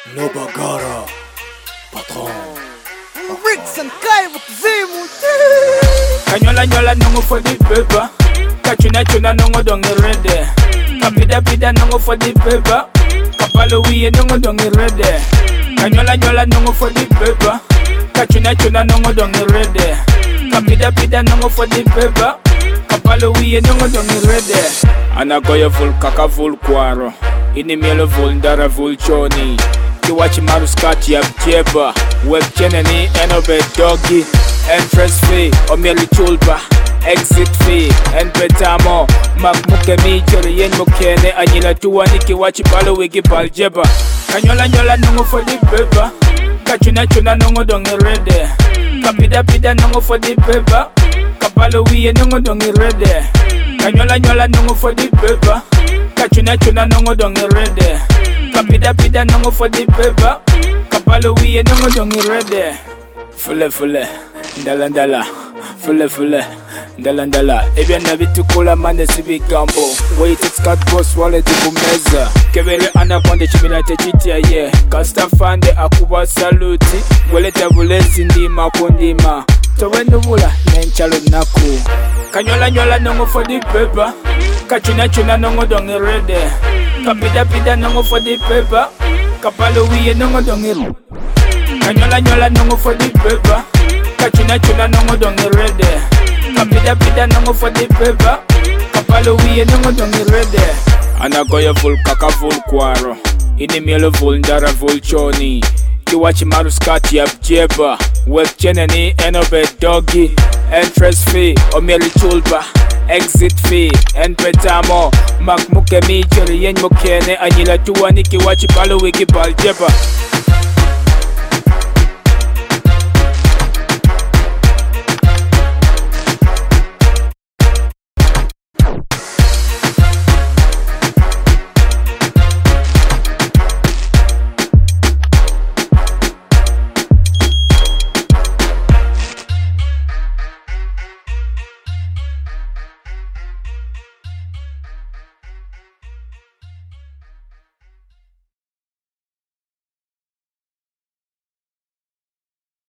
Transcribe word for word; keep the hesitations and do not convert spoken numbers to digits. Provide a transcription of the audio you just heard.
No Bagara, patron. Ricks and Kai with Zimu. Kanyola nyola nongo for the paper. Kachuna chuna nongo dongi rede. Kapida pida nongo for the paper. Kapalo wiye nongo dongi rede. Kanyola nyola nongo for the paper. Kachuna chuna nongo dongi rede. Kapida pida nongo for the paper. Kapalo wiye nongo dongi rede. Anagoya full kaka full kwaro. Ini mielo full ndara full choni. Kiwachi maruskati ya mjeba. Web cheneni enobe doggy. Entrance fee, omieli chulba. Exit fee, and betamo. Mak muke michele yen mukene. Anyila tuwa ni kiwachi palo wiki paljeba. Kanyola nyola nungo for the paper. Kachuna chuna nungo dongi rede. Kapida pida nungo for the paper. Kapalo wiye nungo dongi rede. Kanyola nyola nungo for the paper. Kachuna chuna nungo dongi rede. Kapida pida nungo for the paper. Kapalo wiye nungo dongi rede. Fule fule, ndala ndala. Fule fule, ndala ndala. Ebya nabitu kula mande sibi gambo. Wait it's cut boss wallet kumeza. Kebele anakonde chimina techitia ye. Kasta fande akuba saluti. Wele tabulezi ndima kundima. Towendo mula nenchalo naku. Kanyola nyola nongo for the paper. Kachuna chuna nongo dongi rede. Kapida pida nongo for the paper. Kapalo wiye nongo dongi rede. Kanyola nyola nongo for the paper. Kachuna chuna nongo dongi rede. Kapida pida nongo for the paper. Kapalo wiye nongo dongi rede. Anagoya full kaka full kwaro. Ini mielo full ndara full choni. Kiwachi maruskati ya mjeba. Web cheneni enobe doggy. Entrance fee, omieli chulba. Exit fee, and petamo. Mak muke michele yen mukene. Anyila tuwa ni kiwachi palo wiki paljeba.